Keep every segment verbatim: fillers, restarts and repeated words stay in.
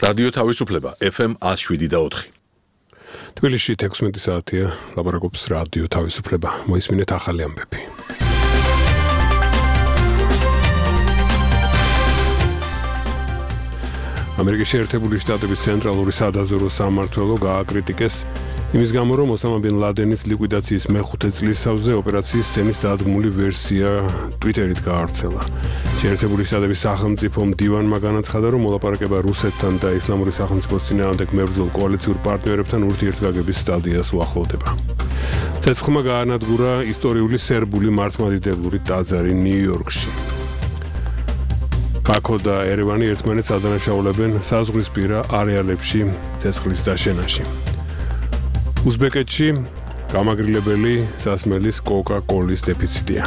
რადიო თავისუფლება ეფ ემ one oh seven და four. თბილისში თექვსმეტი საათია, ლაპარაკობს რადიო თავისუფლება. მოისმინეთ ახალი ამბები. ამერიკის შეერთებული შტატების ცენტრალური სადაზვერვო სამმართველო გააკრიტიკეს იმის გამო, რომ ოსამა ბინ ლადენის ლიკვიდაციის მეხუთე წლისთავზე ოპერაციის სცენის დადგმული ვერსია ტვიტერით გაავრცელა. შეერთებული შტატების სახელმწიფო მდივანმა განაცხადა, რომ მოლაპარაკება რუსეთთან და ისლამური სახელმწიფოს წინააღმდეგ მებრძოლ კოალიციურ პარტნიორებთან ურთიერთგაგების სტადიას უახლოვდება. ცეცხლმა გაანადგურა ისტორიული სერბული მართლმადიდებლური ტაძარი ნიუ-იორკში. ბაქო და ერევანი ერთმანეთს ადანაშაულებენ საზღვრისპირა არეალებში ცეცხლის დაშენაში. უზბეკეთში გამაგრილებელი სასმელის კოკა-კოლის დეფიციტია.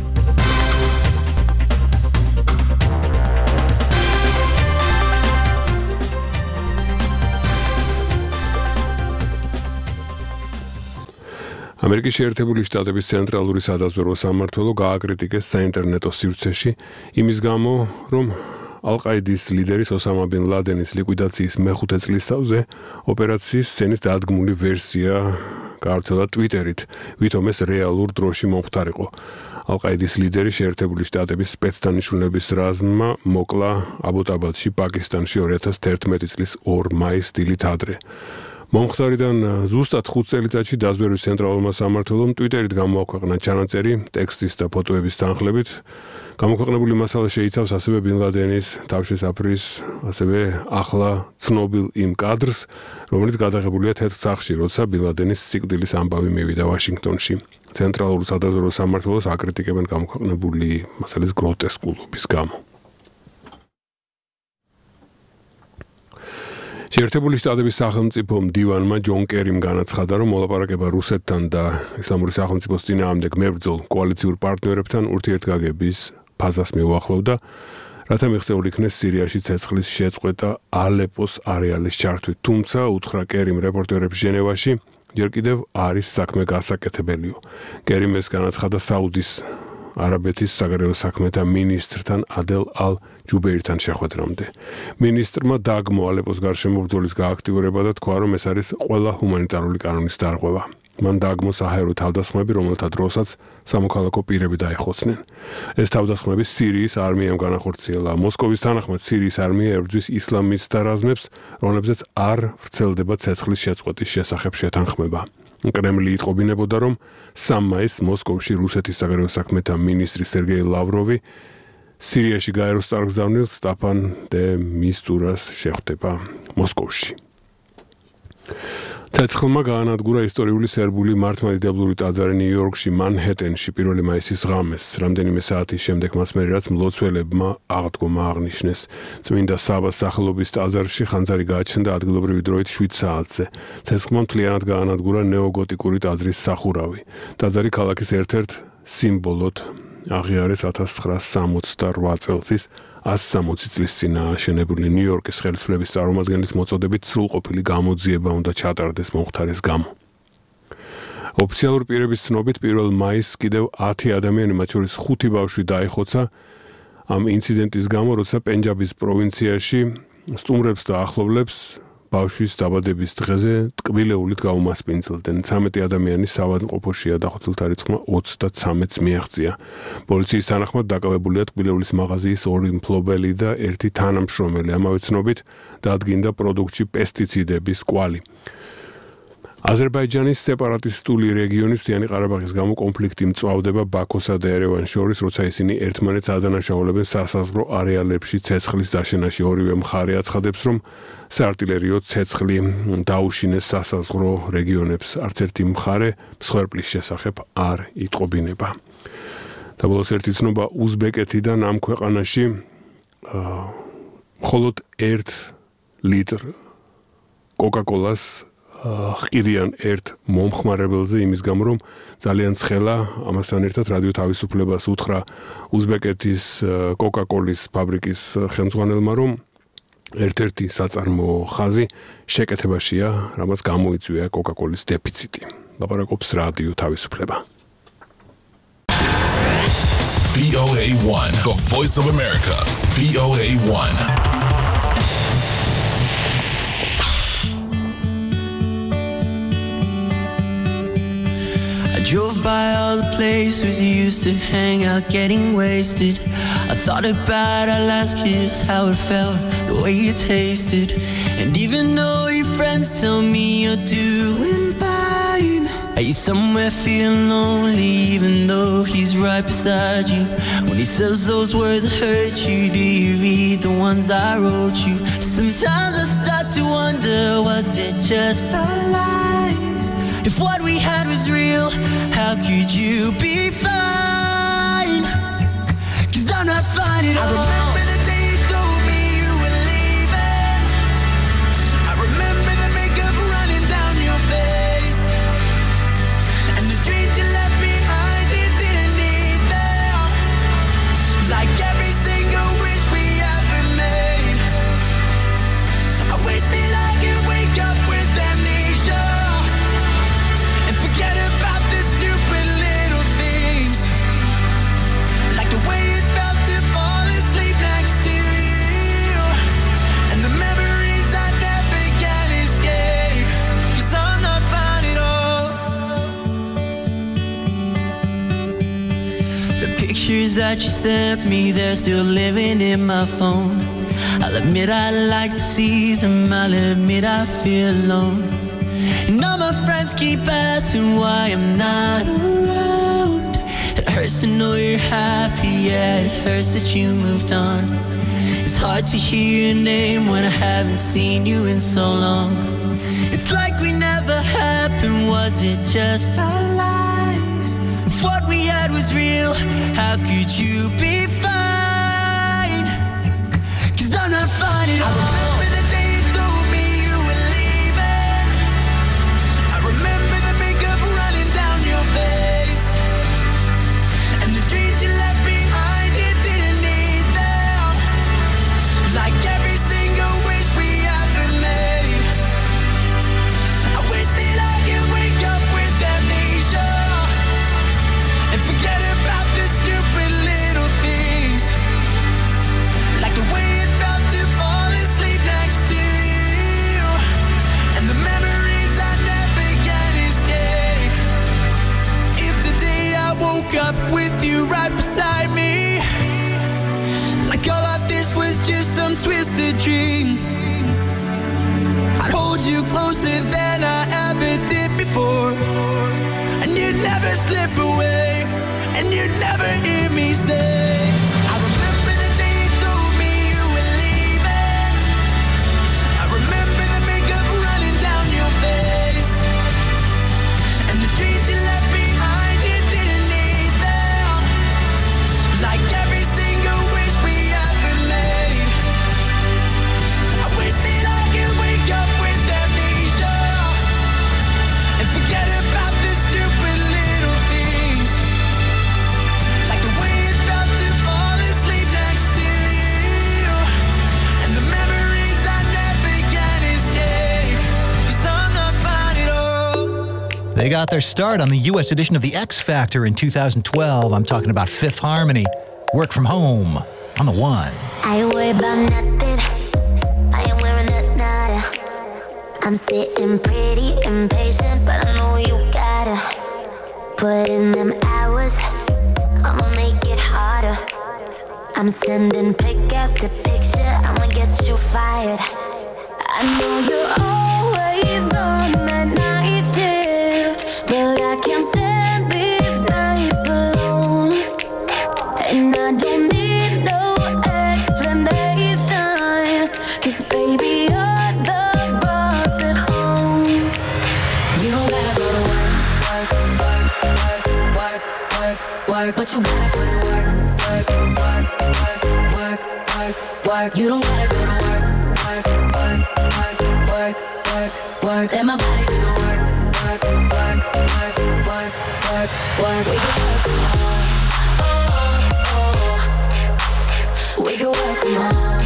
ამერიკის შეერთებული შტატების ცენტრალური სადაზვერვო სამმართველო გააკრიტიკეს საინტერნეტო სივრცეში იმის გამო, რომ ალ-ყაიდის ლიდერის ოსამა ბინ ლადენის ლიკვიდაციის მეხუთე წლისთავზე ოპერაციის სცენის დადგმული ვერსია გაავრცელა ტვიტერით, ვითომ ეს რეალურ დროში მომხდარიყო. ალ-ყაიდის ლიდერი შეერთებული შტატების სპეცდანიშნულების რაზმმა მოკლა აბოტაბადში, პაკისტანში ორი ათას თერთმეტი წლის ორ მაისს დილით ადრე. მომხდარიდან ზუსტად ხუთ წელიწადში დაზვერვის ცენტრალურმა სამმართველომ ტვიტერით გამოაქვეყნა ჩანაწერი ტექსტის და ფოტოების თანხლებით. გამოქვეყნებული მასალა შეიცავს ასევე ბინ ლადენის თავშესაფრის, ასევე ახლა ცნობილ იმ კადრს, რომელიც გადაღებულია თეთრ სახლში, როცა ბინ ლადენის სიკვდილის ამბავი მივიდა ვაშინგტონში. ცენტრალურ სადაზვერვო სამმართველოს აკრიტიკებენ გამოქვეყნებული მასალის გროტესკულობის გამო. შეერთებული შტატების სახელმწიფო მდივანმა ჯონ კერიმ განაცხადა, რომ მოლაპარაკება რუსეთთან და ისლამური სახელმწიფოს წინააღმდეგ მებრძოლ კოალიციურ პარტნიორებთან ურთიერთგაგების ფაზას მიუახლოვდა, რათა მიღწეული იქნეს სირიაში ცეცხლის შეწყვეტა ალეპოს არეალის ჩართვით. თუმცა, უთხრა კერიმ რეპორტერებს ჟენევაში, ჯერ კიდევ არის საქმე გასაკეთებელიო. კერიმ ეს განაცხადა საუდის არაბეთის საგარეო საქმეთა მინისტრთან ადელ ალ-ჯუბეირთან შეხვედრამდე. მინისტრმა დაგმო ალეპოს გარშემო ბრძოლის გააქტიურება და თქვა, რომ ეს არის ყველა ჰუმანიტარული კანონის დარღვევა. მან დააგმო საჰაერო თავდასხმები, რომელთა დროსაც სამოქალაქო პირები დაეხოცნენ. ეს თავდასხმები სირიის არმიამ განახორციელა. მოსკოვის თანახმად სირიის არმია ებრძვის ისლამისტთა რაზმებს, რომლებზეც არ ვრცელდება ცეცხლის შეწყვეტის შესახებ შეთანხმება. კრემლი იტყობინებოდა, რომ სამ მაისს მოსკოვში რუსეთის საგარეო საქმეთა მინისტრი სერგეი ლავროვი სირიაში გაეროს წარგზავნილ სტაფან დე მისტურას შეხვდება მოსკოვში. ცეცხლმა გაანადგურა ისტორიული სერბული მართლმადიდებლური ტაძარი ნიუ-იორკში, მანჰეტენში პირველი მაისის ღამეს. რამდენიმე საათის შემდეგ მას მერე რაც მლოცველებმა აღდგომა აღნიშნეს. წმინდა საბას სახელობის ტაძარში ხანძარი გააჩნდა ადგილობრივი დროით შვიდ საათზე. ცეცხლმა მთლიანად გაანადგურა ნეოგოტიკური ტაძრის სახურავი. ტაძარი ქალაქის ერთ-ერთ სიმბოლოდ აღიარეს ათას ცხრაასი სამოცდარვა წელს ასი სამოცი წლის წინ აშენებული ნიუ-იორკის ხელისუფლების წარმომადგენლის მოწოდებით სრულყოფილი გამოძიება უნდა ჩატარდეს მომხდარის გამო. ოფიციალური პირების ცნობით პირველ მაისს კიდევ ათი ადამიანი, მათ შორის ხუთი ბავშვი დაიხოცა ამ ინციდენტის გამო, როცა პენჯაბის პროვინციაში სტუმრებს და ახლობლებს ბავშვის დაბადების დღეზე ტკბილეულით გაუმასპინძლდნენ. ცამეტი ადამიანი საავადმყოფოშია, დახოცილთა რიცხვმა ოცდაცამეტს მიაღწია. პოლიციის თანახმად დაკავებულია ტკბილეულის მაღაზიის ორი მფლობელი და ერთი თანამშრომელი. ამავე ცნობით დადგინდა პროდუქტში პესტიციდების კვალი. აზერბაიჯანის სეპარატისტული რეგიონის მთიანი ყარაბაღის გამო კონფლიქტი მწვავდება ბაქოსა და ერევანს შორის, როცა ისინი ერთმანეთს ადანაშაულებენ სასაზღვრო არეალებში ცეცხლის დაშენაში. ორივე მხარე აცხადებს, რომ საარტილერიო ცეცხლი დაუშინეს სასაზღვრო რეგიონებს. არც ერთი მხარე მსხვერპლის შესახებ არ იტყობინება. და ბოლოს ერთი ცნობა უზბეკეთიდან ამ ქვეყანაში მხოლოდ ერთ ლიტრ კოკა-კოლას ხირიან ერთ მომხმარებელზე იმის გამო, რომ ძალიან ცხელა. ამასთან ერთად რადიო თავისუფლებას უთხრა უზბეკეთის კოკა-კოლის ფაბრიკის ხელმძღვანელმა, რომ ერთ-ერთი საწარმო ხაზი შეკეთებაშია, რამაც გამოიწვია კოკა-კოლის დეფიციტი. ლაპარაკობს რადიო თავისუფლება. V O A one, the voice of America. V O A one. Drove by all the places you used to hang out, getting wasted. I thought about our last kiss, how it felt, the way you tasted. And even though your friends tell me you're doing fine, are you somewhere feeling lonely, even though he's right beside you? When he says those words that hurt you, do you read the ones I wrote you? Sometimes I start to wonder, was it just a lie? If what we had was real, how could you be fine? Cause I'm not fine at all. I remember the day you told me you were leaving. I remember the makeup running down your face, and the dreams you left behind you didn't need them. Like every single wish we ever made. I wish that I could wake up with amnesia and forget about the stupid little things, like the way it felt to fall asleep next to you, and the memories I never can escape, cause I'm not fine at all. The pictures that you sent me, they're still living in my phone. I'll admit I like to see them, I'll admit I feel alone. And all my friends keep asking why I'm not around. It hurts to know you're happy, yeah, it hurts that you moved on. It's hard to hear your name when I haven't seen you in so long. It's like we never happened, was it just a lie? If what we had was real, how could you be fine? Cause I'm not fine at all. I remember the day you told me you were leaving. I remember the makeup running down your face, and the dreams you left behind you didn't need them. Like every single wish we ever made. I wish that I could wake up with amnesia and forget about the stupid little things, like the way it felt to fall asleep next to you, and the memories I never can escape. If today I woke up with you right beside me, like all of this was just some twisted dream, I'd hold you closer than I ever did before, and you'd never slip away, and you'd never hear me say, I remember the day you told me you were leaving. I remember the makeup running down your face, and the dreams you left behind you didn't need them. Like every single wish we ever made. I wish that I could wake up with amnesia and forget about the stupid little things, like the way it felt to fall asleep next to you, and the memories I never can escape, cause I'm not fine at all. They got their start on the U S edition of The X Factor in two thousand twelve. I'm talking about Fifth Harmony. Work from home on the one. I ain't worried about nothing. I am wearing a nada. I'm sitting pretty impatient, but I know you gotta put in them hours. I'ma make it harder. I'm sending pick after picture. I'ma get you fired. I know you're always on that night shift, but I can't stand these nights alone. And I don't need no explanation, cause baby you're the boss at home. You don't gotta go to work, work, work, work, work, work, work, but you gotta put in work, work, work, work, work, work, work. You don't gotta go to work, work, work, work, work, work, work. Let my body do the work, work, work, work, work, work, work. We can work from home. We can work from home.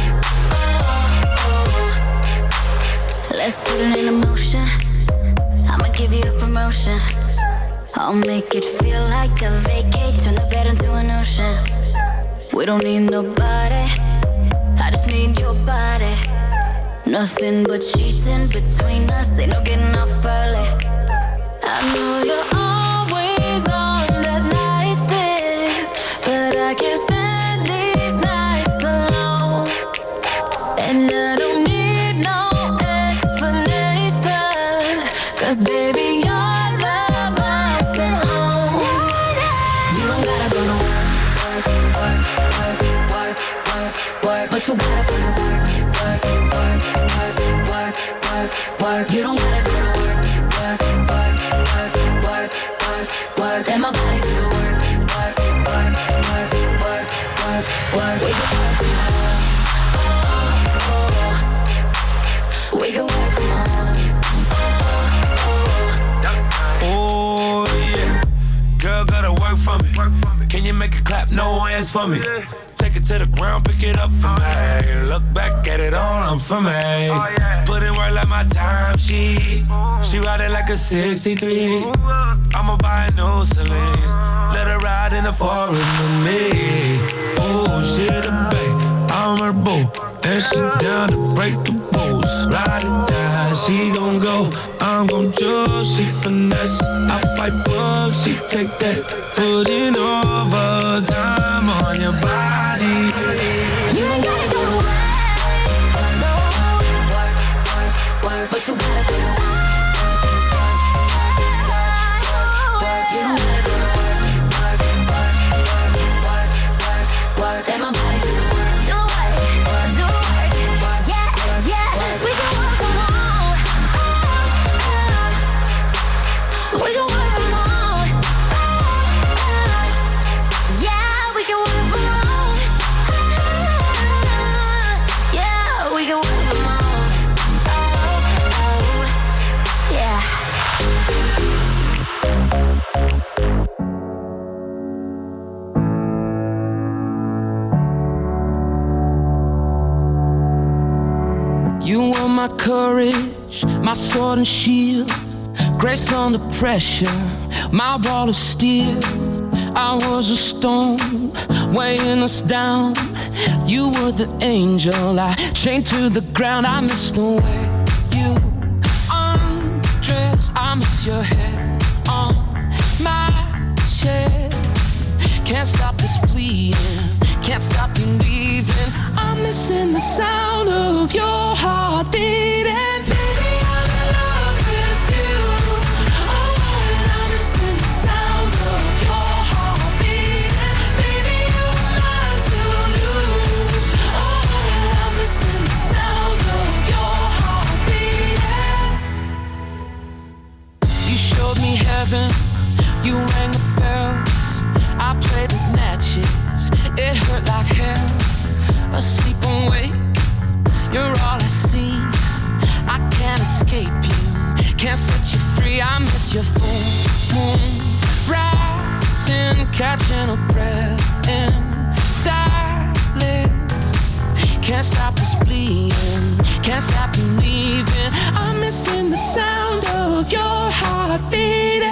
Let's put it in motion. I'ma give you a promotion. I'll make it feel like a vacate. Turn the bed into an ocean. We don't need nobody. I just need your body. Nothing but sheets in between us. Ain't no getting off early. I know you're always work, work, work, work. But you gotta put in work, work, work, work, work, work, work. You don't gotta go to work, work, work, work, work, work, work. Let my body do the work, work, work, work, work, work, work. We can work from home, oh, oh. We can work from home, oh, oh. Oh yeah, girl gotta work for me. Can you make it clap? No hands for me. Take it to the ground, pick it up for me. Look back at it all, I'm for me. Put in work like my time sheet. She ride it like a sixty-three. I'ma buy a new Celine. Let her ride in the foreign with me. Oh, she the babe, I'm her boo. And she down to break the rules. Ride it down, she gon' go. I'm gon' choose, she finesse. I fight up, she take that. Put in overtime on your body. You ain't gotta go to work, no, work, work, work. But you gotta go to work, work, work. You don't gotta go to work, work, work, work, work, work, work. Let my body do the work, do work, do work. Yeah, yeah. We can work from home, we can work from home. Yeah, we can work from home. Yeah, we can work from home. Oh, oh, yeah. You were my courage, my sword and shield, grace under pressure, my wall of steel. I was a stone weighing us down. You were the angel I chained to the ground. I miss the way you undress. I miss your hair on my chest. Can't stop this bleeding, can't stop you leaving. I'm missing the sound of your heart beating. Baby, I'm in love with you. Oh, and I'm missing the sound of your heart beating. Baby, you were mine to lose. Oh, and I'm missing the sound of your heart beating. You showed me heaven, you rang the bells. I played with matches, it hurt like hell. Asleep and wake, you're all I see. I can't escape you, can't set you free. I miss your full moon rising, catching a breath in silence. Can't stop this bleeding, can't stop you leaving. I'm missing the sound of your heart beating.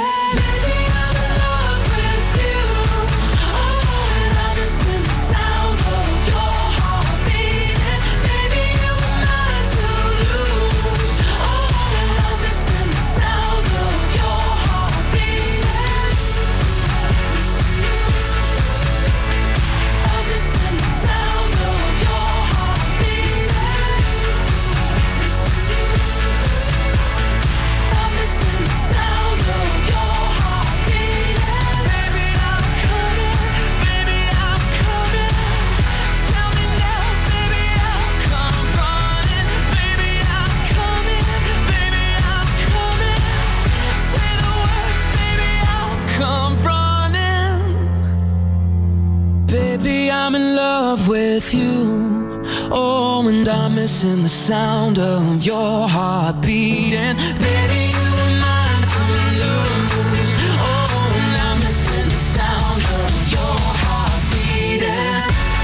I'm in love with you. Oh, and I'm missing the sound of your heart beating. Baby, you were mine to lose. Oh, and I'm missing the sound of your heart beating.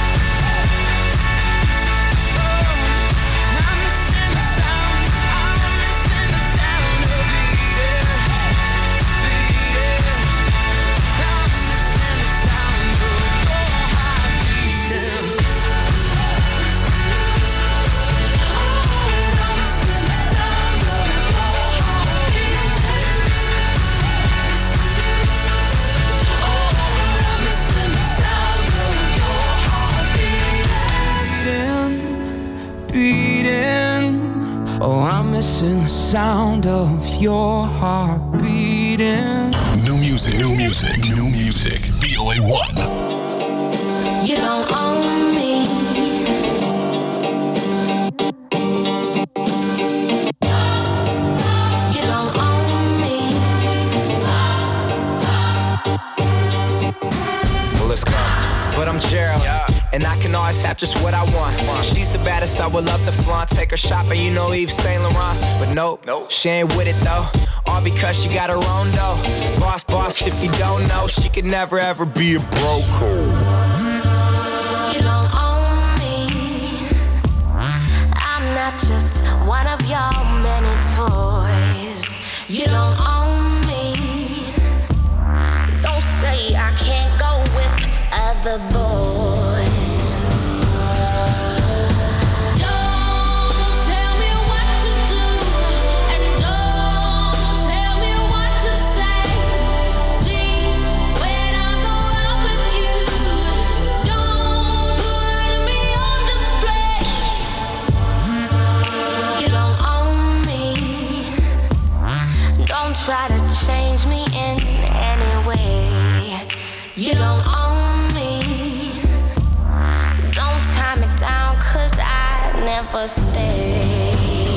I'm missing the sound, I'm missing the sound of beating, beating. I'm missing the sound of your heart beating. Oh, I'm missing the sound of your heart beating. Oh, I'm missing the sound of your heart beating, beating. Oh, I'm missing the sound of your heart beating. New music, new music, new music. V O A one. You don't own me. You don't own me. Well, let's go. But I'm Gerald, yeah. And I can always have just what I want. She's the baddest, I would love to flaunt. Take her shopping, you know Yves Saint Laurent. But nope, nope, she ain't with it though. All because she got her own dough. Boss, boss, if you don't know, she could never ever be a broke. You don't own me. I'm not just one of your many toys. You don't own me. Don't say I can't go with other boys. Try to change me in any way. You don't own me. Don't tie me down, cause I never stay.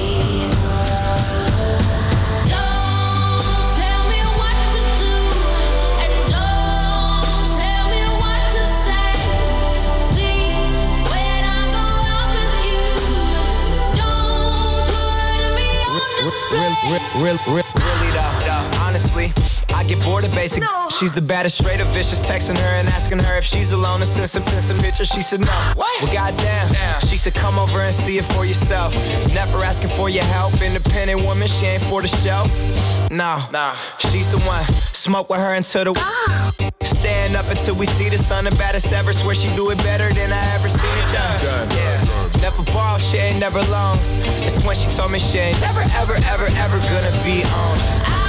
Don't tell me what to do, and don't tell me what to say. Please, when I go out with you, don't put me on display. Real, real, real, real. Honestly, I get bored of basic. No. She's the baddest, straight up vicious. Texting her and asking her if she's alone and send some, send some pictures. She said no. What? Well, goddamn. Damn. She said come over and see it for yourself. Never asking for your help. Independent woman, she ain't for the show. No, no. She's the one. Smoke with her until the. Ah. Stand up until we see the sun. The baddest ever. Swear she do it better than I ever seen it done. done yeah. Done. Never borrow, she ain't never long. It's when she told me she ain't never, ever, ever, ever gonna be on.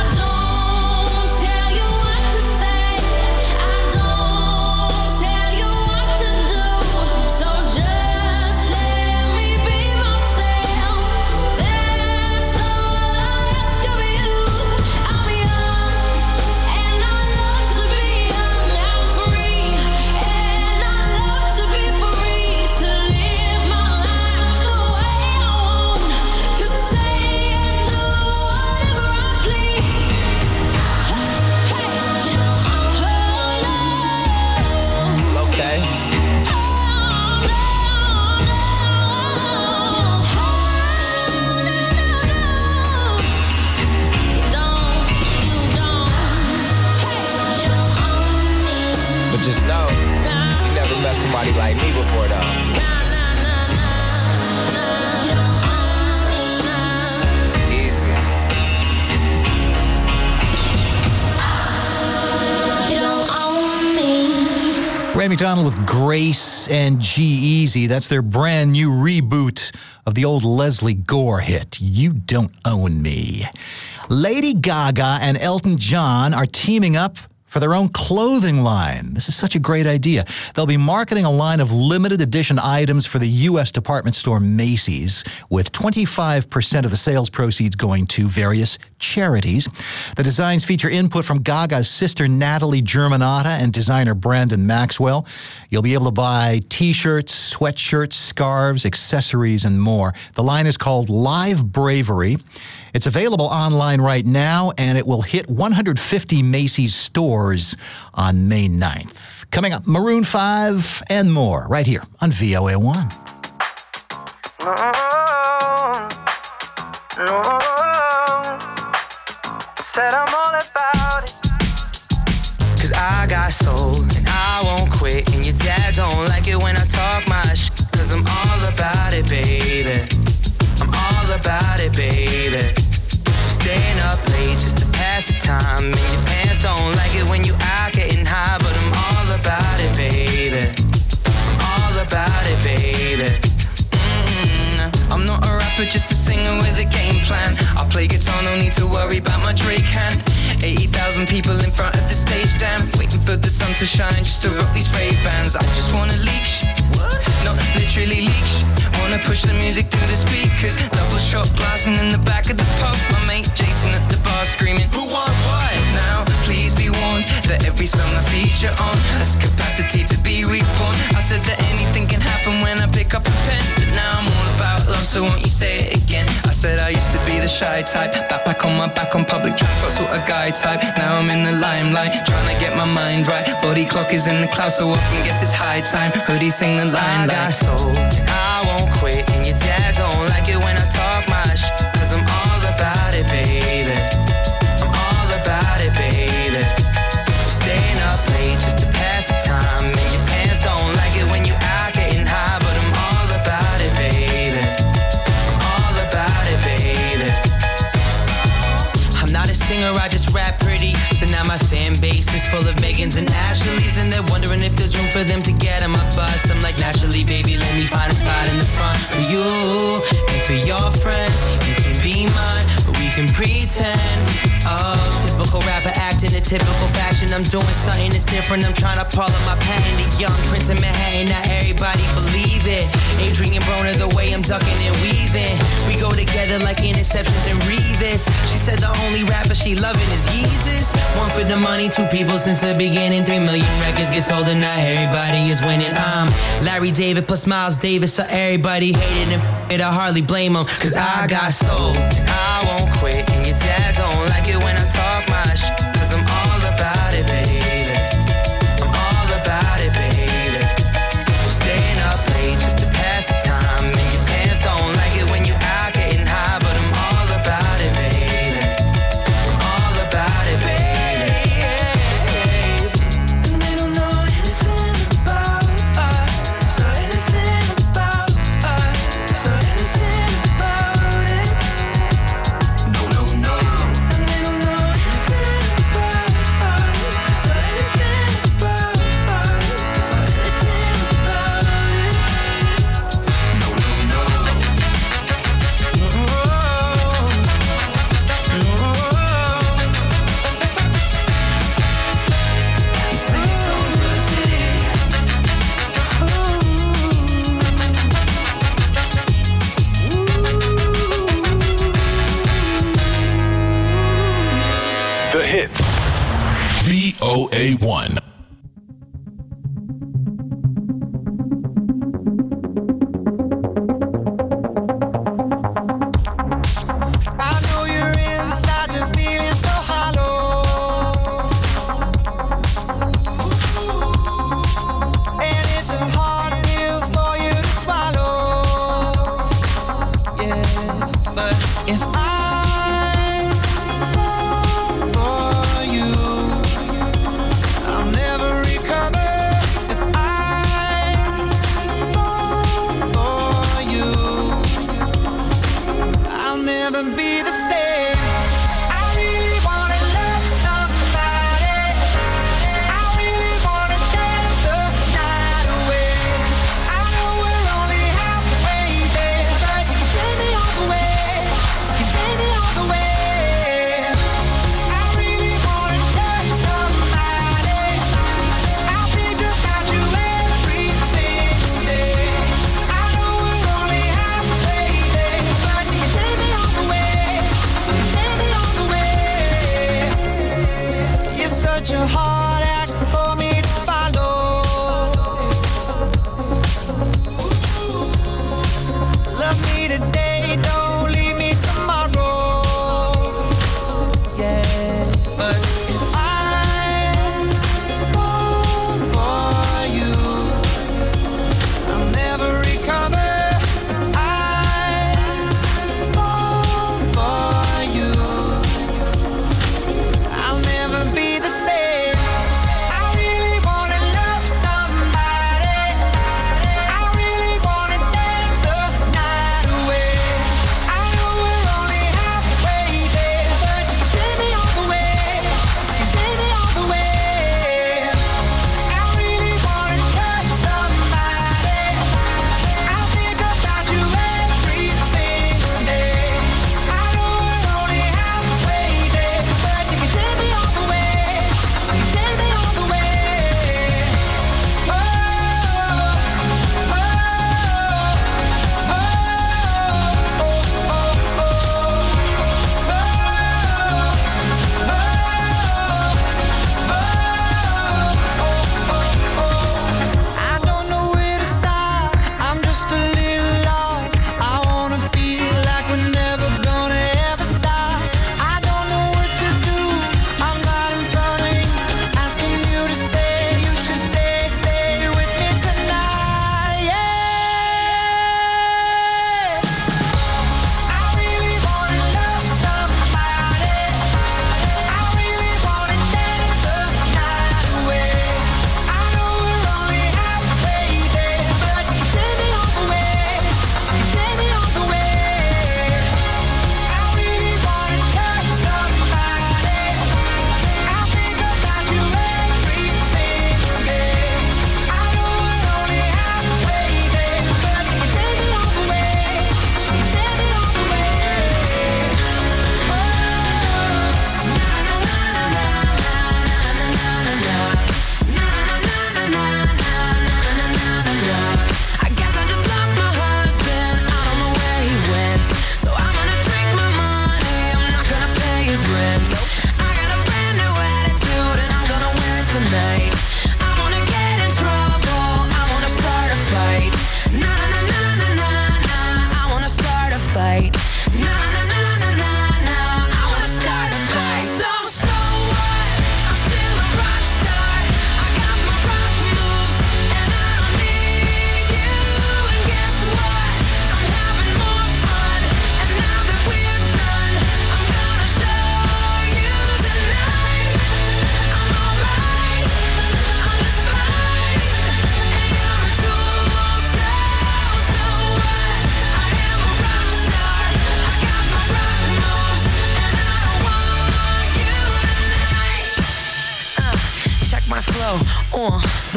Just know, you never met somebody like me before, though. Easy. You don't own me. Ray McDonald with Grace and G-Eazy. That's their brand new reboot of the old Leslie Gore hit, You Don't Own Me. Lady Gaga and Elton John are teaming up for their own clothing line. This is such a great idea. They'll be marketing a line of limited edition items for the U S department store Macy's, with twenty-five percent of the sales proceeds going to various charities. The designs feature input from Gaga's sister Natalie Germanotta and designer Brandon Maxwell. You'll be able to buy t-shirts, sweatshirts, scarves, accessories, and more. The line is called Live Bravery. It's available online right now, and it will hit one hundred fifty Macy's stores on May ninth. Coming up, Maroon five and more right here on V O A one. No, no. Said I'm all about it. Cause I got soul and I won't quit. And your dad don't like it when I talk my shit. Cause I'm all about it, baby. I'm all about it, baby. Staying up late just to pass the time. And your parents don't like it when you out getting high. But I'm all about it, baby. I'm all about it, baby. Mm-hmm. I'm not a rapper, just a singer with a game plan. I play guitar, no need to worry about my Drake hand. eighty thousand people in front of the stage, damn. Waiting for the sun to shine just to rock these Ray-Bans. I just wanna leak shit. No, literally leak shit. Wanna push the music through the speakers. Double shot blasting in the back of the pub. My mate Jason at the bar screaming, who want what? Now, please be warned that every song I feature on has capacity to be reborn. I said shy type. Back back on my back on public transport, sort of guy type. Now I'm in the limelight, trying to get my mind right. Body clock is in the clouds, so often guess it's high time. Hoodie sing the line like I got soul, and I won't quit. And your dad don't like it when I talk my shit, cause I'm all about it, baby. I'm all about it, baby. I'm staying up late just to pass the time. And your pants don't like it when you out getting high, but I'm all about it, baby. I'm all about it, baby. I'm not a singer, I just rap pretty. So now my fan base is full of Megans and Ashleys, and they're wondering if there's room for them to get on my bus. I'm like, naturally, baby, let me find a spot in the front for you and for your friends. You can be mine, but we can pretend. Oh, typical rapper acting a typical fashion. I'm doing something that's different. I'm trying to pull up my patent. The young Prince of Manhattan, not everybody believe it. Adrian Broner, the way I'm ducking and weaving. We go together like interceptions and Revis. She said the only rapper she loving is Yeezus. One for the money, two people since the beginning. Three million records get sold and now everybody is winning. I'm Larry David plus Miles Davis, so everybody hated and f*** it. I hardly blame them, cause I got soul and I won't quit. And your dad don't like it when I talk my shit, cause I'm all about it, baby. I'm all about it, baby. I'm staying up late just to pass the time. And your pants don't like it when you out getting high, but I'm all about it, baby. I'm all about it, baby. And they don't know anything about us, or anything about us, or anything about it. No, no, no. And they don't know anything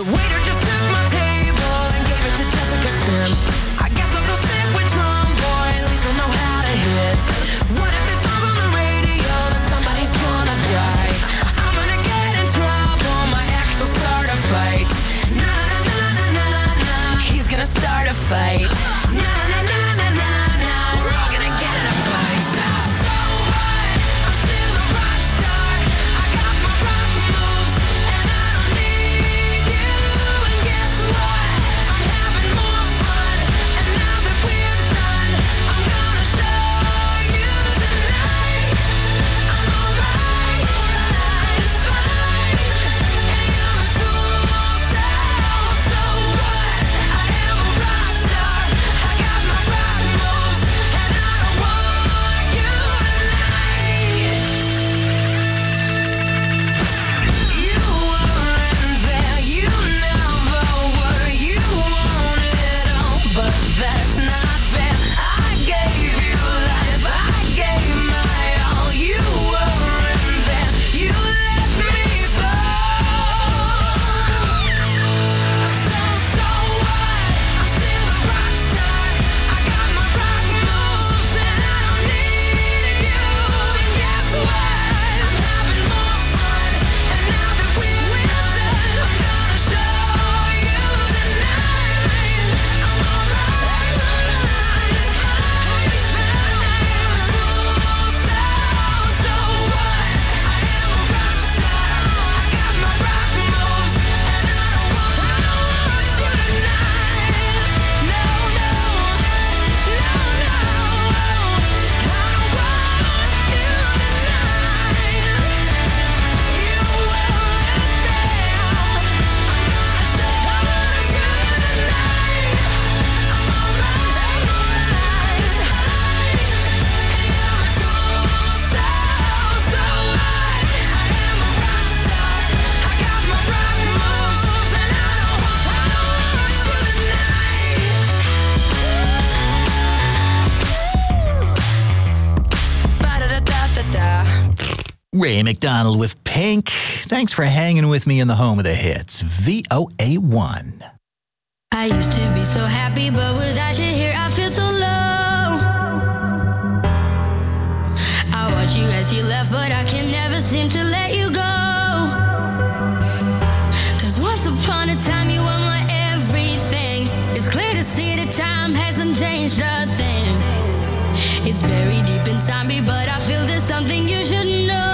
The waiter just took my table and gave it to Jessica Sims. I guess I'll go sit with Drum Boy, at least I'll know how to hit. What if this song's on the radio, then somebody's gonna die? I'm gonna get in trouble, my ex will start a fight. Na na na na na na, he's gonna start a fight. Na na na na na na, we're all gonna get in a fight. So, so what? I'm still a rock star. I got my rock moves, and I don't need you. And guess what? I'm having more fun. And now that we're done, I'm gonna show you tonight. I'm alright, it's fine. And you're a tool, so, so what? I am a rock star. I got my rock moves, and I don't want you tonight. You weren't there, you never were. You wanted all, but that's not fair. I gave you life, I gave my all. You weren't there, you let me fall. So, so what? I'm still a rock star. I got my rock moves, and I don't need you. And guess what? I'm having more fun. And now that we're done, I'm gonna show you tonight. I'm alright, it's fine, it's fine. So, so what? I am a rock star. I got my rock moves, and I don't want, I don't want you tonight. No, no, no, no. I don't want you tonight. You weren't there. I'm gonna show, I'm gonna show you tonight. I'm alright, it's fine. And you're a tool, so, so what? I am a rock star. I got my rock moves, and I don't want, I don't want you tonight. Ba-da-da-da-da-da. Ray McDonald with Pink. Thanks for hanging with me in the home of the hits, V O A one. I used to be so happy, but without you here, I feel so low. I watch you as you left, but I can never seem to let you go. 'Cause once upon a time, you were my everything. It's clear to see that time hasn't changed a thing. It's buried deep inside me, but I feel there's something you should know.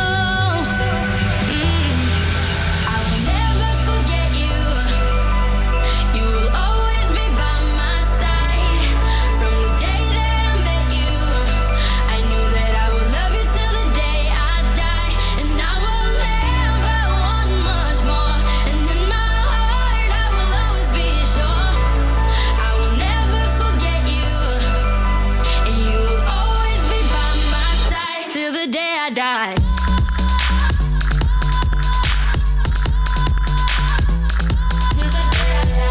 Mm. I will never forget you. You will always be by my side. From the day that I met you, I knew that I would love you till the day I die. And I will never want much more. And in my heart, I will always be sure. I will never forget you. And you will always be by my side till the day I die. Till the day I die.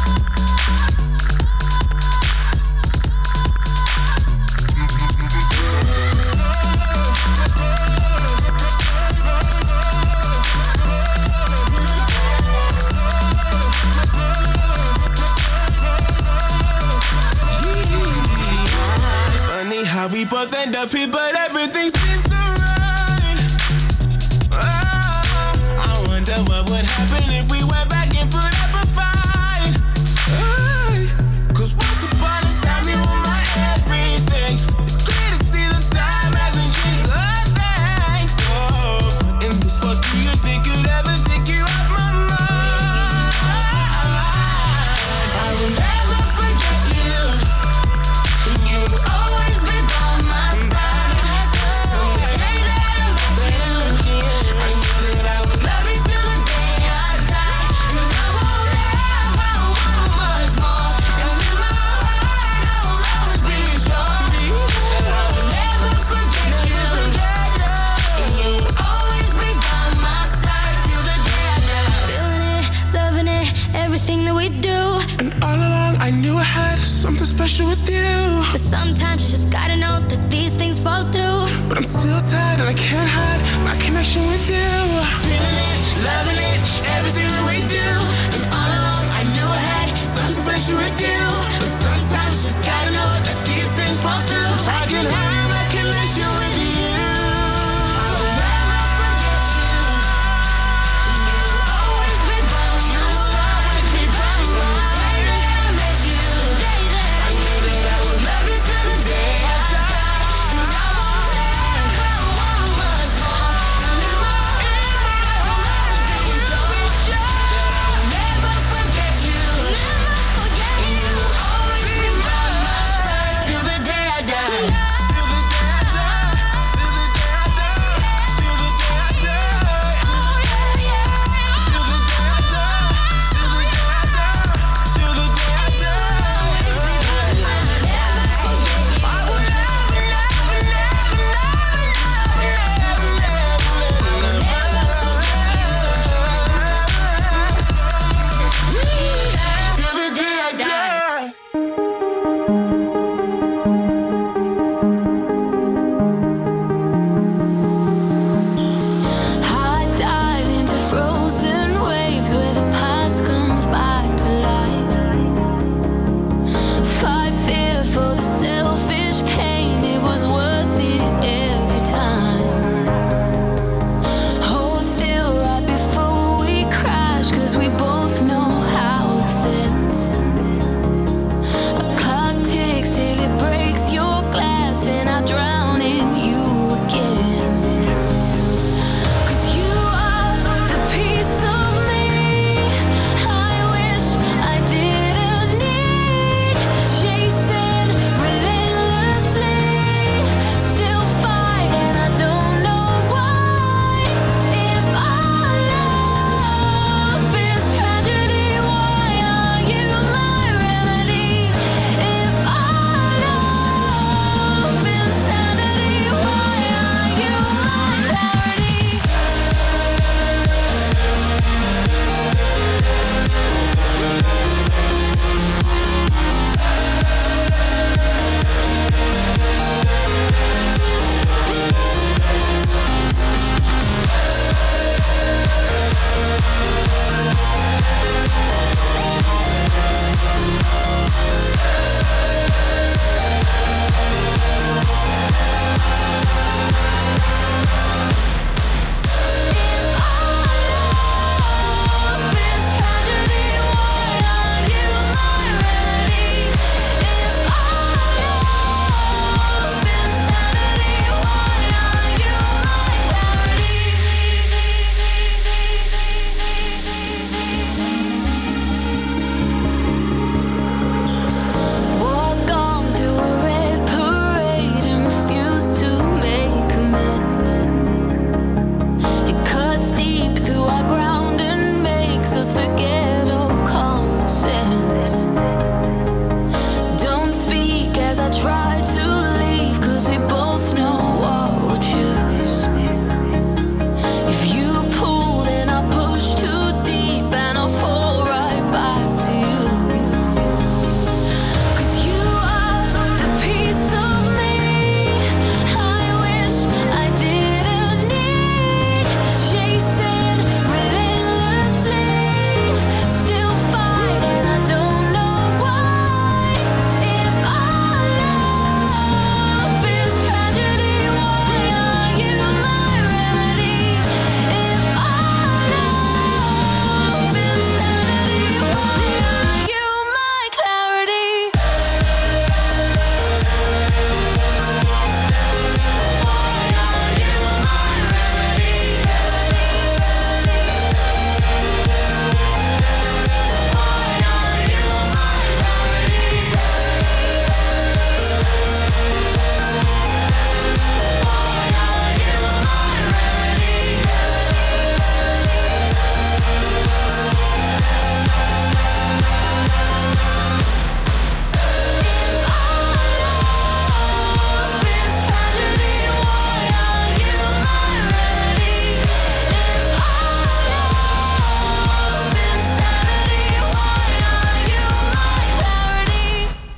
Funny how we both end up here, but everything seems so right. Oh, I wonder what would happen if we went back and put up a fight. Ay, 'cause once upon a time you were my everything. It's clear to see the time hasn't changed a thing. So, in this world, do you think you'd ever take you off my mind? I will never forget you. And you will always be by my side. From the day that I met you, I knew that I would love you till the day I die. 'Cause I will never want much more. And in my heart, I will always be sure. I will never forget you. And you will always be by my side till the day I die. Feeling it, loving it, everything that we do. And all along I knew I had something special with you. But sometimes you just gotta know that these things fall through. But I'm still tired and I can't hide my connection with you. Feeling it, loving it, everything that we do. And all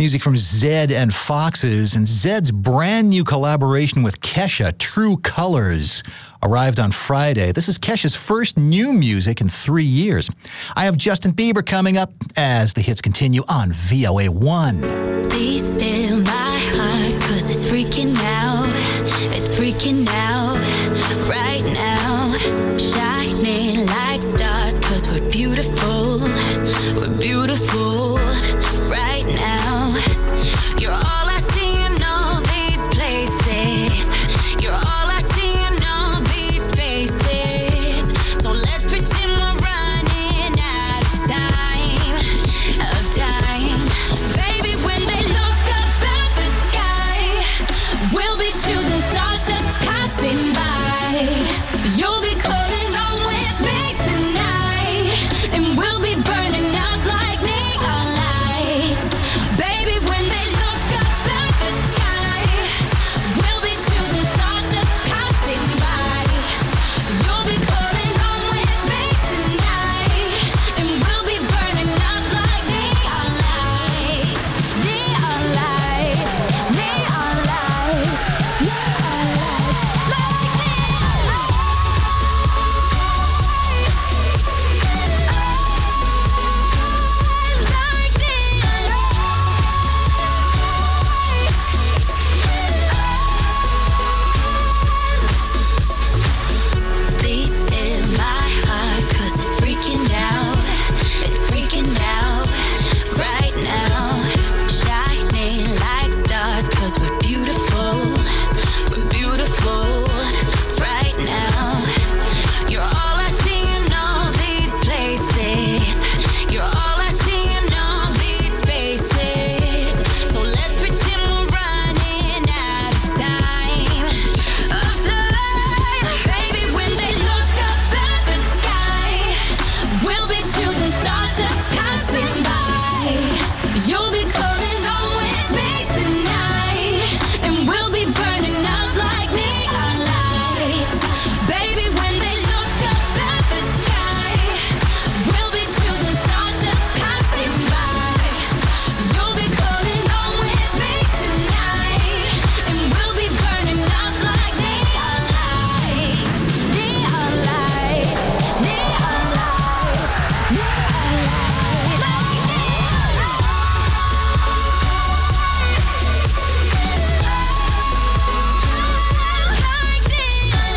Music from Zed and Foxes, and Zed's brand new collaboration with Kesha, True Colors, arrived on Friday. This is Kesha's first new music in three years. I have Justin Bieber coming up as the hits continue on V O A one. Be still my heart, cause it's freaking out. It's freaking out right now. Shining like stars, cause we're beautiful. We're beautiful right now. You're all I see in all these places. You're all I see in all these faces. So let's pretend we're running out of time, of time. Baby, when they look up at the sky, we'll be shooting stars just passing by. You'll be coming home with me tonight, and we'll be burning out like neon lights. Baby, when they look up at the sky, we'll be shooting stars just passing by. You'll be coming home with me tonight, and we'll be burning out like neon lights. Neon lights, neon lights, neon lights, like neon lights. Like neon lights. Be still my heart, cause it's freaking out. It's freaking out right now. Shining like stars, cause we're beautiful. We're beautiful right now. You're all I see in all these places. You're all I see in all these faces. So let's pretend we're running out of time, of time. Baby, when they look up at the sky, we'll be shooting stars just passing by. You'll be coming home with me tonight, and we'll be burning out like neon lights. Baby, when they look up at the sky, we'll be shooting stars just passing by. You'll be coming home with me tonight, and we'll be burning out like neon lights. Neon lights, neon lights, neon lights, like neon lights. Like neon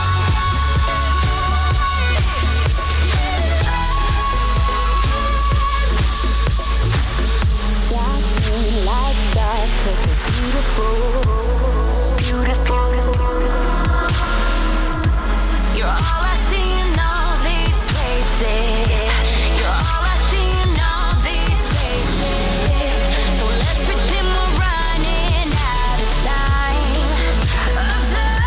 Shining like stars, cause we're beautiful, beautiful. You're all I see in all these places. You're all I see in all these faces. So let's pretend we're running out of time, of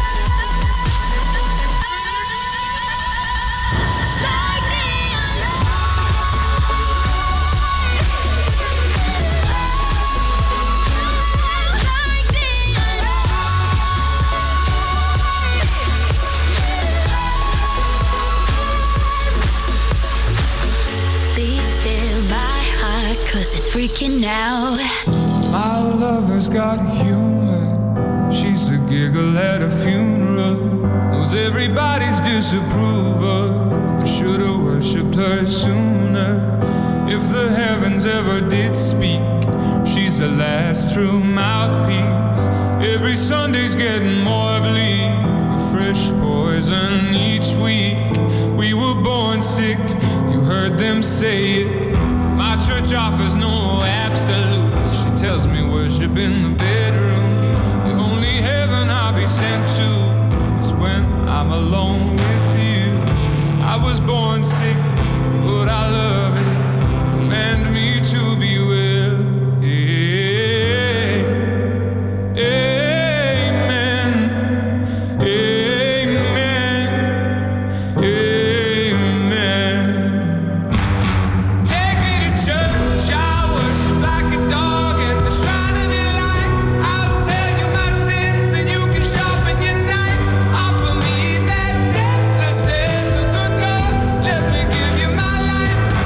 time. Like neon like neon Be still my heart, cause it's freaking out. My lover's got humor. She's the giggle at a funeral. Knows everybody's disapproval. I should've worshipped her sooner. If the heavens ever did speak, she's the last true mouthpiece. Every Sunday's getting more bleak. A fresh poison each week. We were born sick, you heard them say it. My church offers no absolutes. She tells me worship in the bedroom. The only heaven I'll be sent to is when I'm alone with you. I was born sick, but I love it. Command me to be well. Yeah. Amen. Amen. Amen. Take me to church, I worship like a dog at the shrine of your light. I'll tell you my sins and you can sharpen your knife. Offer me that deathless death, the good God, let me give you my life.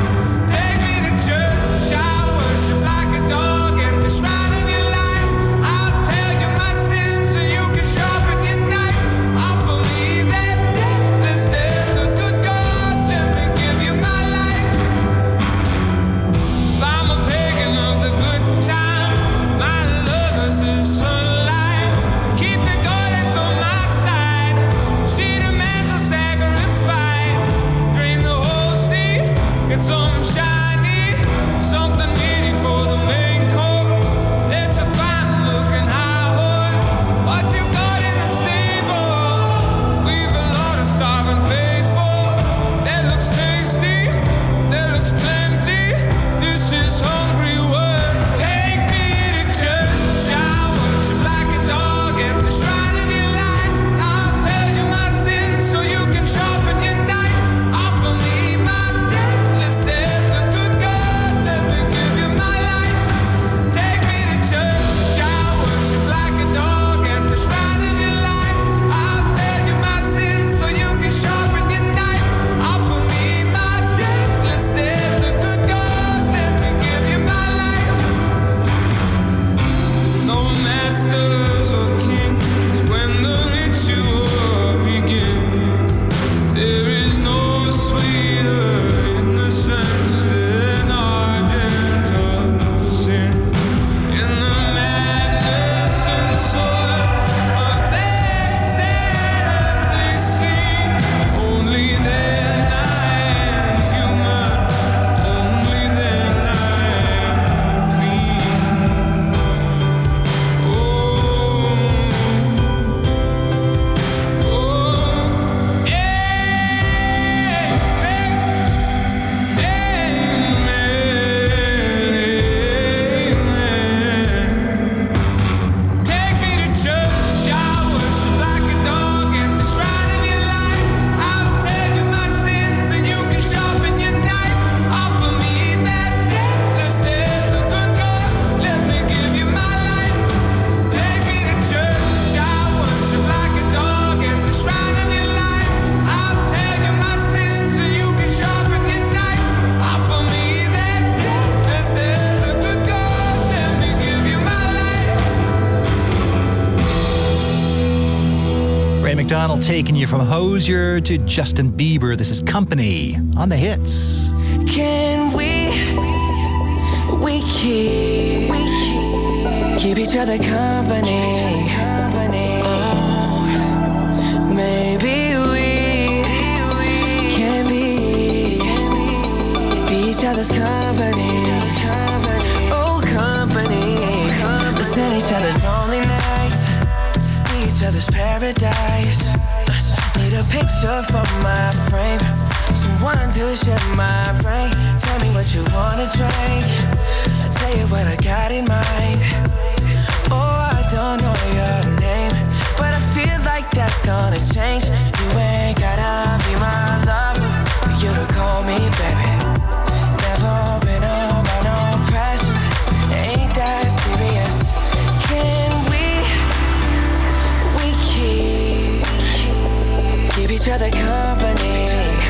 McDonald taking you from Hozier to Justin Bieber. This is Company on the hits. Can we, we keep, we keep, keep each other company? Oh, maybe we can be, be each other's company. Oh, company. Listen each other's lonely nights, be each other's paradise. Need a picture for my frame, someone to share my brain. Tell me what you wanna drink, I'll tell you what I got in mind. Oh, I don't know your name, but I feel like that's gonna change. You ain't gotta be my lover for you to call me baby. Never been under no pressure, ain't that serious. Can we, we keep, keep each other company?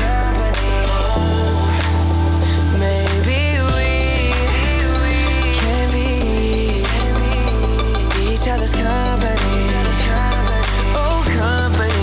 Oh, maybe we can be, be each other's company. Oh, company.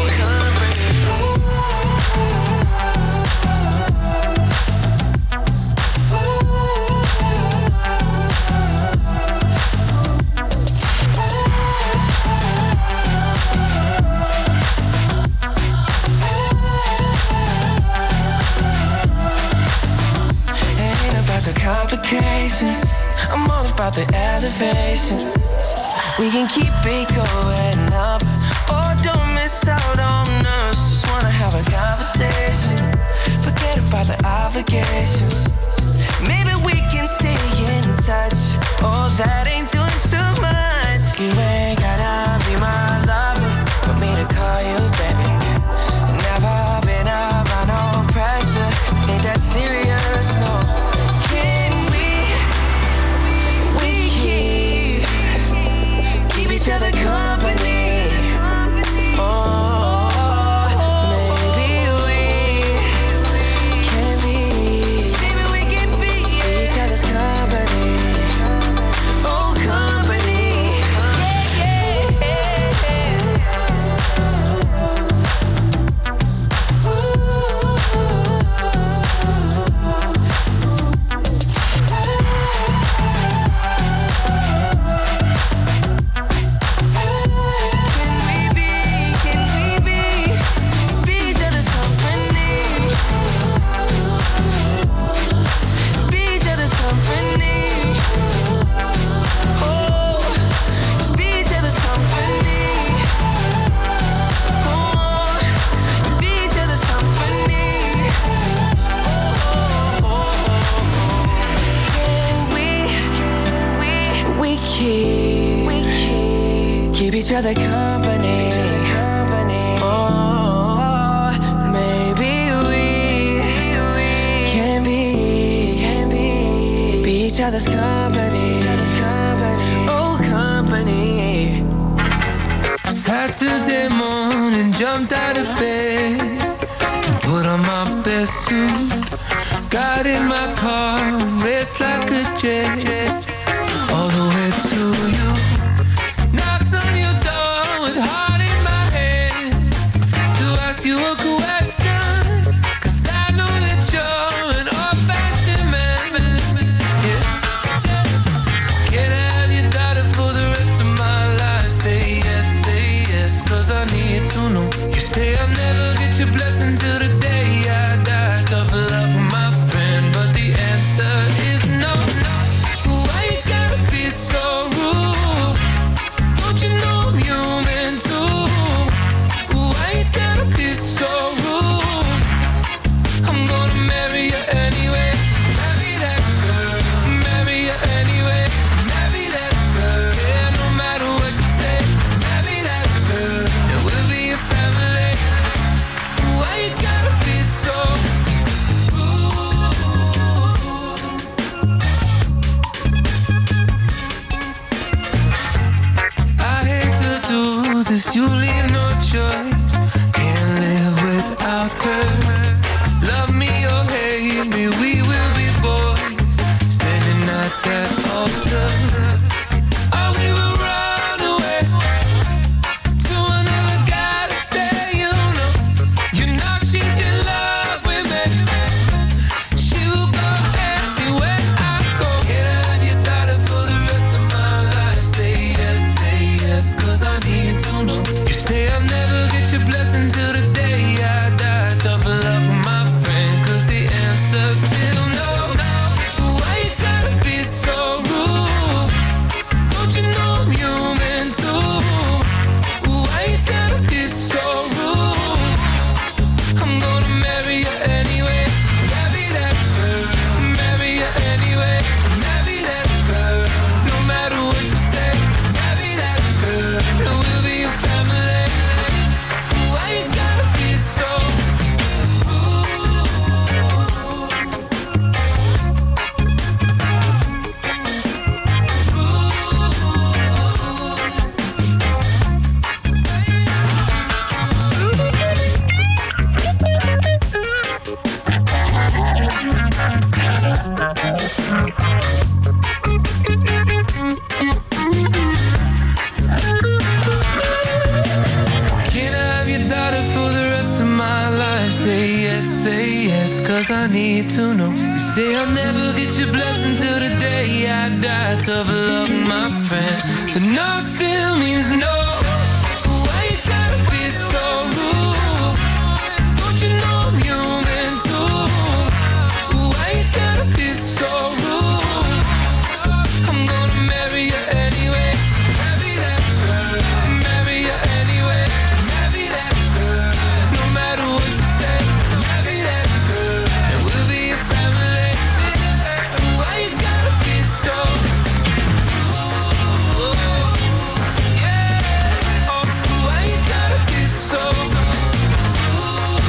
The complications, I'm all about the elevation. We can keep it going up, or don't miss out on us. Just wanna have a conversation, forget about the obligations. Maybe we can stay in touch, oh that ain't doing too much. You ain't gotta be my lover for me to call you baby. Never been under no pressure, ain't that serious, no. Each other company. Oh, maybe we can be, maybe we can be each other's company. Oh, company. Yeah, keep each other company. Oh, maybe we can be, be each other's company. Oh, company. Saturday morning, jumped out of bed and put on my best suit. Got in my car and raced like a jet all the way to you. Knocked on your door with heart in my head to ask you a question, 'cause I know that you're an old-fashioned man. Yeah. Can I have your daughter for the rest of my life? Say yes, say yes, 'cause I need to know. You say I'll never get your blessing till the day I die. Tough luck, my friend, but the answer is no, no. need to know. You say I'll never get your blessing till the day I die. Tough luck, my friend, but no still means no. Why you gotta be so rude? Don't you know I'm human too? Why you gotta be so rude? I'm gonna marry you anyway. Marry that girl. Marry you anyway. Marry that girl. No matter what you say. Marry that girl. And we'll be a family. Why you gotta be so rude? Yeah. Oh, why you gotta be so rude?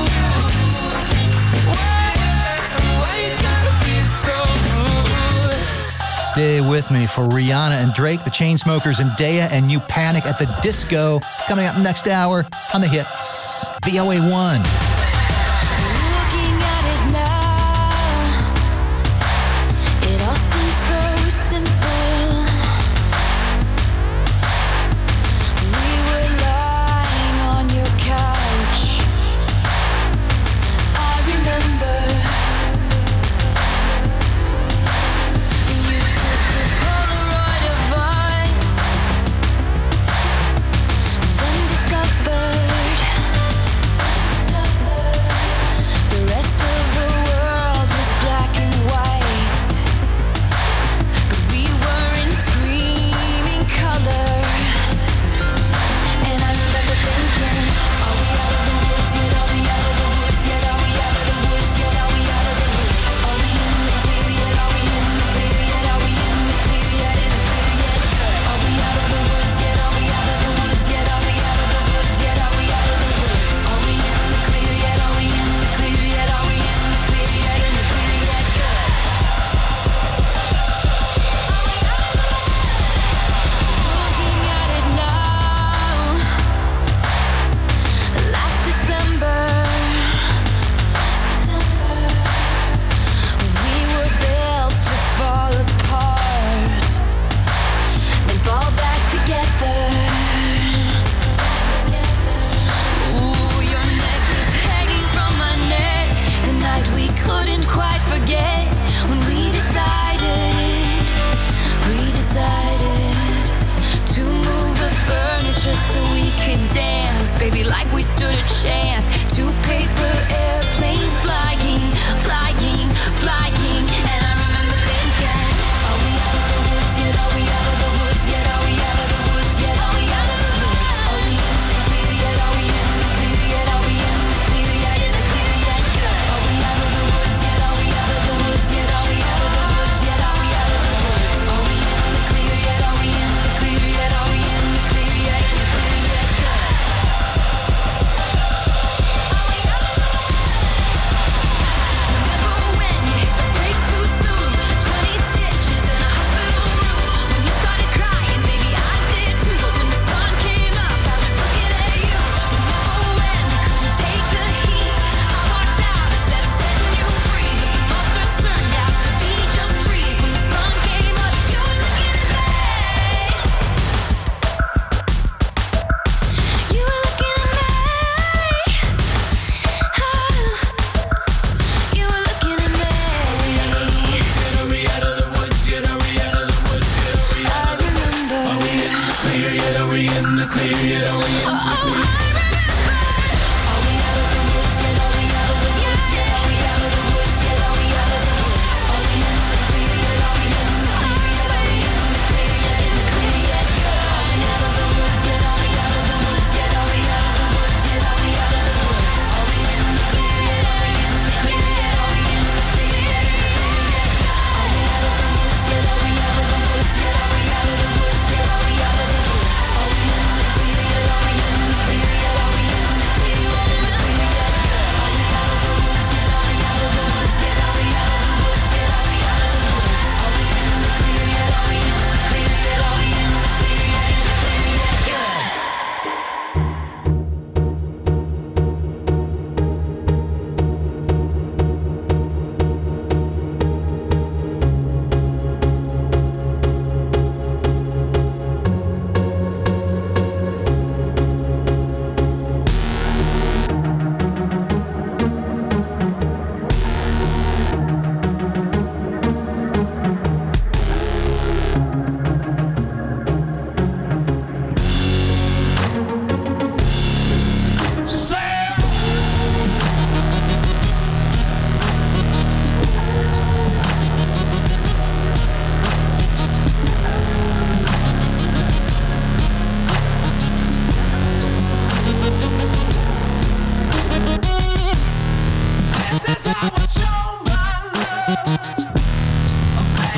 Why? Why you gotta be so rude? Stay with me for Rihanna and Drake, the Chainsmokers, and Daya, and You Panic at the Disco. Coming up next hour on the hits. V O A one. Looking at it now, it all seems so simple. We were lying on your couch. I remember you took a Polaroid of us, then discovered the rest of the world was black and white, but we were in screaming color. And I remember thinking, are we out of the woods yet? Are we out of the woods yet? Are we out of the woods yet? Are we out of the woods? Are we in the clear yet? Are we in the clear yet? Are we in the clear yet? In the clear yet? Are we out of the woods yet? Are we out of the woods yet? Are we out of the woods yet? Are we out of the woods? Are we in the clear yet? Are we in the clear yet? Are we in the clear yet? In the clear yet? Good. Looking at it now, last December, we were built to fall apart, then fall back together. Ooh, your neck was hanging from my neck the night we couldn't quite forget when we decided, we decided to move the furniture so we could dance, baby, like we stood a chance. Two paper airplanes flying, flying, flying, and I remember thinking, are we out of the woods yet? Are we out of the woods yet? Are we out of the woods yet? Are we out of the woods? Are we in the clear yet? Are we in the clear yet? Are we in the clear yet? In the clear yet? Good. Are we out of the woods yet? Are we out of the woods yet? Are we out of the woods yet? Are we out of the woods? Are we in the clear yet? Are we in the clear yet? Are we in the clear yet? In the clear yet? Good. Are we out of the woods? Remember when you hit the brakes too soon? Twenty stitches in a hospital room. When you started crying, baby, I did too. But when the sun came up, I was looking at you. Remember when we couldn't take the heat? I walked out, I said I'm setting you free, but the monsters turned out to be just trees. When the sun came up, you were looking at me. You were looking at me. Oh, you were looking at me. Are we out of the woods yet? Are we out of the woods yet? Are we I remember. Are we in the clear yet? Are we in the clear yet? Are we in Oh, I remember. Are we out of the woods yet? Are we out of the woods yet? Are we out of the woods yet? Are we out of the woods? Are we in the clear yet? Are we in the clear yet? Are we in the clear yet? In the clear yet? Are we out of the woods yet? Are we out of the woods yet? Are we out of the woods yet? Are we out of the woods? Are we in the clear yet? Are we in the clear yet? Are we in the clear yet? In the clear yet? Are we out of the woods yet? Are we out of the woods yet? Are we out of the woods yet? Are we out of the woods? Are we in the clear yet? Are we in the clear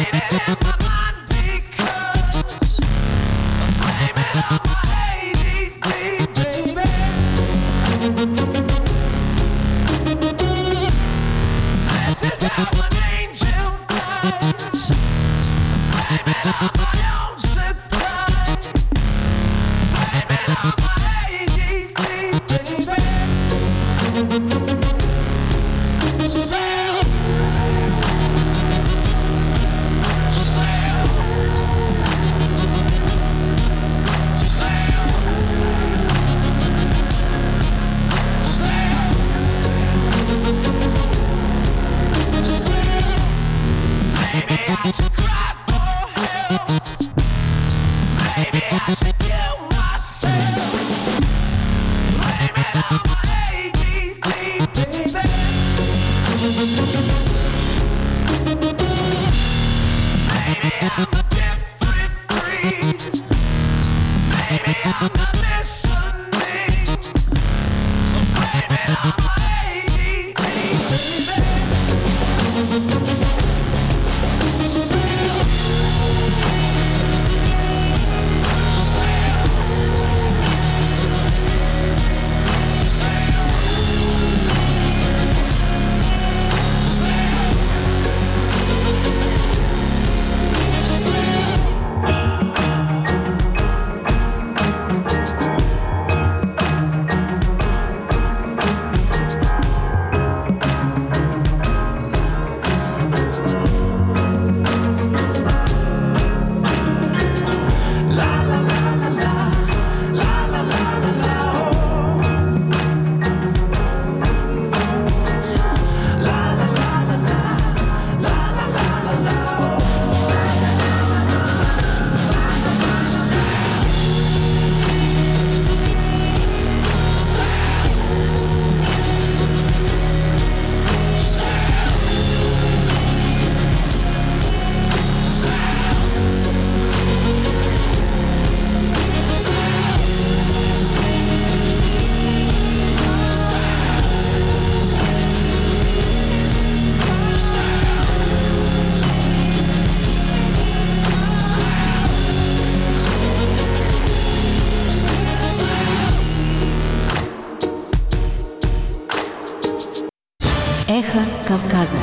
Эхо Кавказа.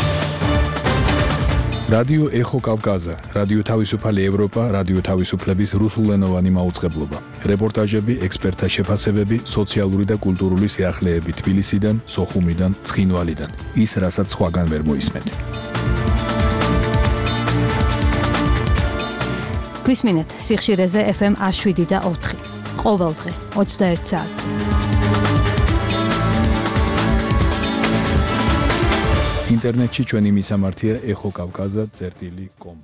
რადიო ეხო კავკაზა, რადიო თავისუფალი ევროპა, რადიო თავისუფლების რუსულენოვანი მაუწყებლობა. რეპორტაჟები, ექსპერტთა შეფასებები, სოციალური და კულტურული სიახლეები თბილისიდან, სოხუმიდან, ცხინვალიდან. ის, რასაც სხვაგან ვერ მოისმენთ. გვისმინეთ სიხშირეზე ეფ ემ ას შვიდი და ოთხი. ყოველდღე ოცდაერთ საათზე. ინტერნეტში ჩვენი მისამართია ეხო კავკაზა წერტილი კომ